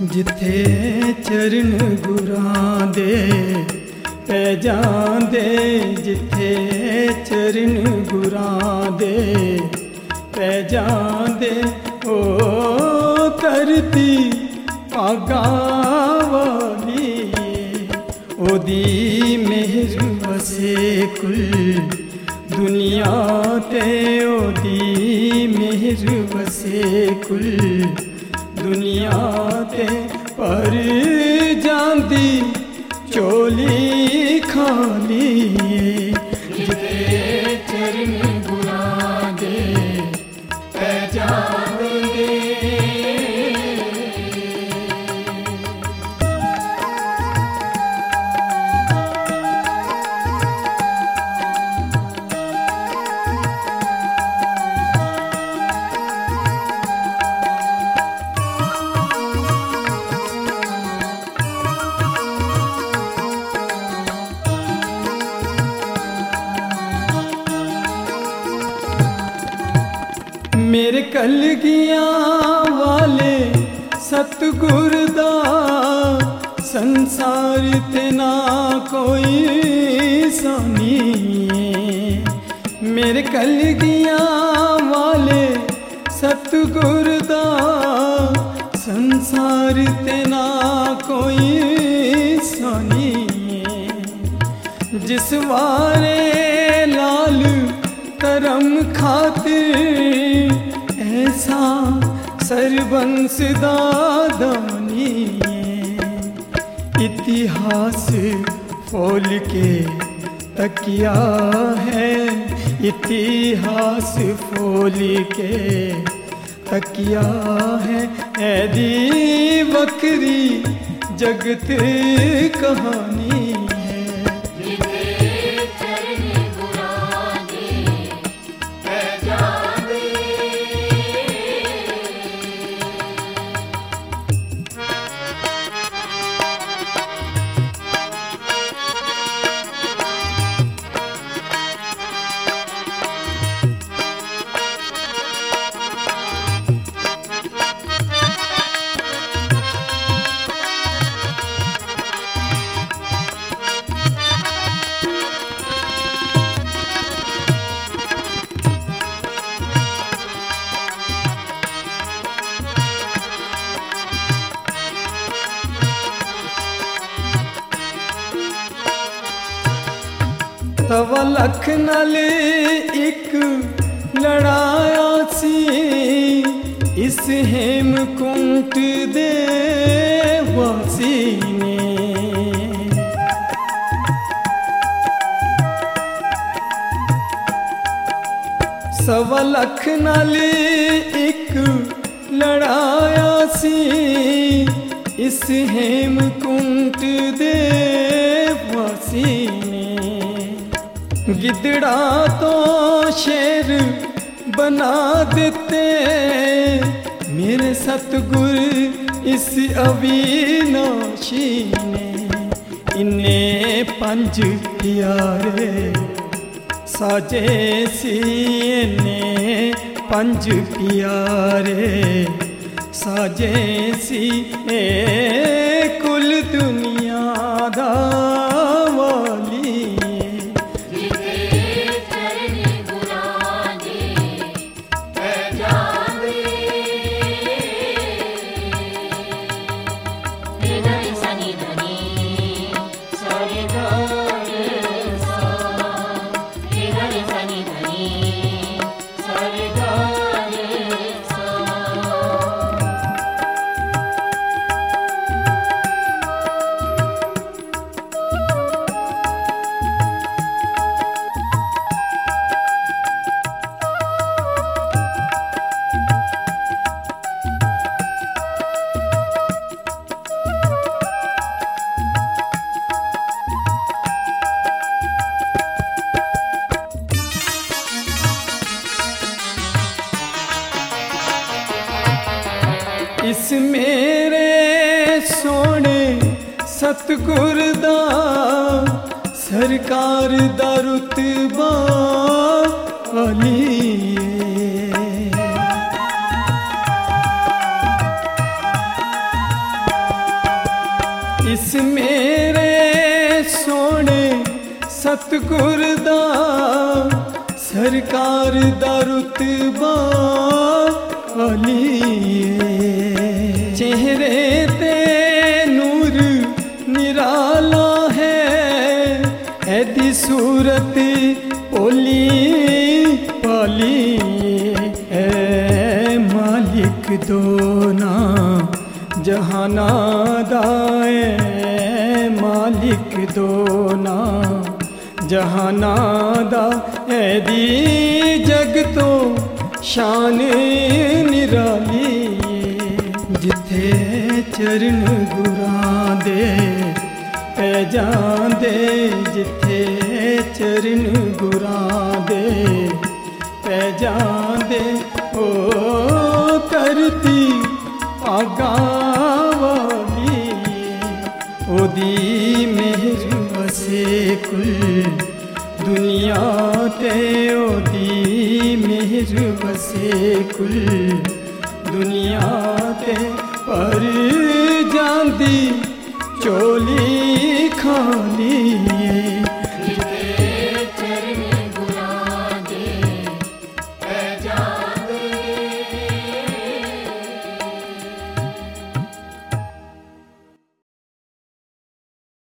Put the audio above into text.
जिथे चरण गुरां दे पै जांदे, जिथे चरण गुरां दे पै जांदे, ओ धरती भागां वाली ओदी मेहर वसे कुल दुनिया ते, ओदी मेहर वसे कुल दुनिया ते, पर जांदी चोली खाली जिथे चरण गुरां दे पै जांदे। मेरे कलगियां वाले सतगुर दा संसार ते ना कोई सानी, मेरे कलगियां वाले सतगुर दा संसार ते ना कोई सानी, जिस वारे लाल करम खातिर ऐसा सरबंस दादानी, इतिहास फोल के तकिया है, इतिहास फोल के तकिया है, ऐदी वक्री जगत कहानी। तवा लख नाल एक लड़ाया सी, इस हेमकुंट दे वासी ने, सवा लख नाल एक लड़ाया सी, इस हेमकुंट दे वासी ने, गिदड़ा तो शेर बना देते मेरे सतगुर इस अविनाशी ने, इन्हें पंज प्यारे साजे सी, इन्हें पंज प्यारे साजे सी, कुल दुनिया दा वाली इस मेरे सोने सतगुर दा सरकार दा रुतबा अली, सतगुर दा सरकार दा रुतबा अलीए। चेहरे ते नूर निराला है, ऐदी सूरत ओली पाली है। मालिक दोना जहाना दाए, मालिक दोना जहाना दा ऐदी जग तो शान निराली। जिथे चरण गुरां दे पै जांदे, जिथे चरण गुरां दे पै जांदे, ओ करती आगा वाली। ओदी मेहर वसे कुल दुनिया ते, ओदी मेहर वसे कुल दुनिया ते। पर जांदी चोली खाली